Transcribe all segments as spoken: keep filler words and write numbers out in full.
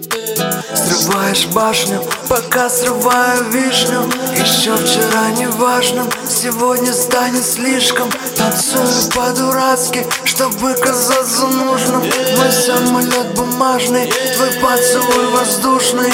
Срываешь башню, пока срываю вишню. Еще вчера неважным, сегодня станет слишком. Танцую по-дурацки, чтобы казаться нужным. Мой самолет бумажный, твой поцелуй воздушный.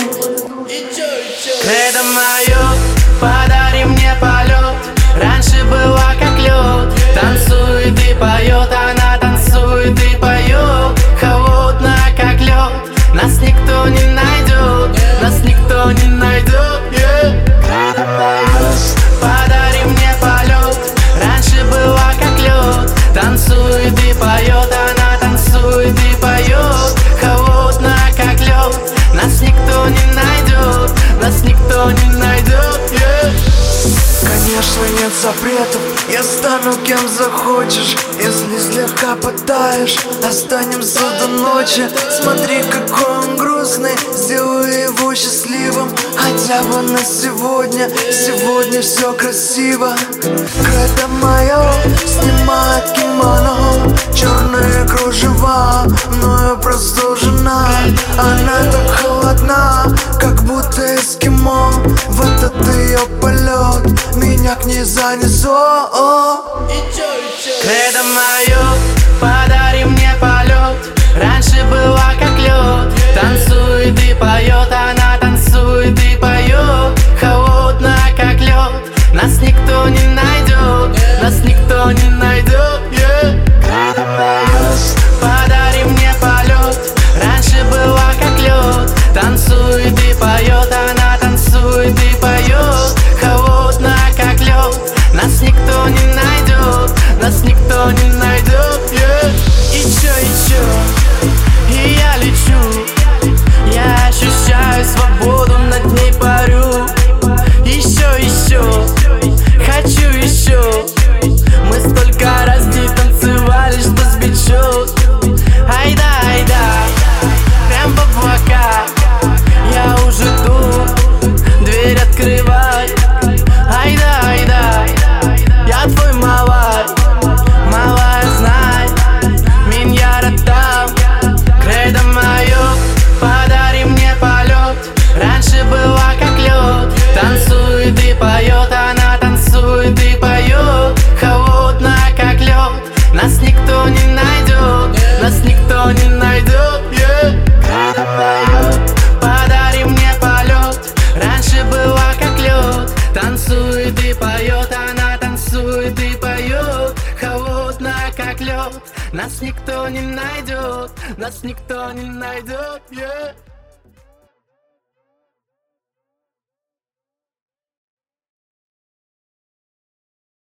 Кредо мое, подари мне полет. Раньше была как лед. Танцует и поет, она танцует и поет. Холодная как лед. Нас никто не найдет, нас никто не найдет, yeah. Кредо мое, подари мне полет. Раньше была как лед. Танцует и поет, она танцует и поет. Холодная как лед. Нас никто не найдет, нас никто не найдет, yeah. Конечно, нет запретов, я стану кем захочешь. Если слегка потаешь, останемся до ночи. Смотри, какой он грустный, сделаю его счастливым. Хотя бы на сегодня, сегодня все красиво. Кредо мое снимает кимоно, черные кружева, мною простужена. Она так холодна, как будто эскимо. В этот ее полет меня к ней занесло. Кредо мое, подари мне полет. Раньше была как лед. Танцует и поет, она танцует и поет. Холодная как лед. Нас никто не найдет, нас никто не найдет, yeah. Кредо мое, подари мне полет. Раньше была как лед. Танцует и поет, она танцует и поет. Холодная как лед. Нас никто не найдет, нас никто не найдет, yeah. И чё, и чё, и я лечу. Я ощущаю свободу, над ней парю. Еще, еще, хочу еще. Мы столько раз не танцевали, что сбить счет. Айда, айда, прям в облака. Я уже тут, дверь открывай. Айда, айда, я твой малай. Малая, знай, меня там. Кредо мое, подари мне полет. Раньше была как лед. Танцует и поет, она танцует и поет. Холодная как лед. Нас никто не найдет, нас никто не найдет, yeah. Кредо мое, подари мне полет. Раньше была как лед. Танцует и поет, она танцует и поет. Холодная как лед. Нас никто не найдет, нас никто не найдет, yeah.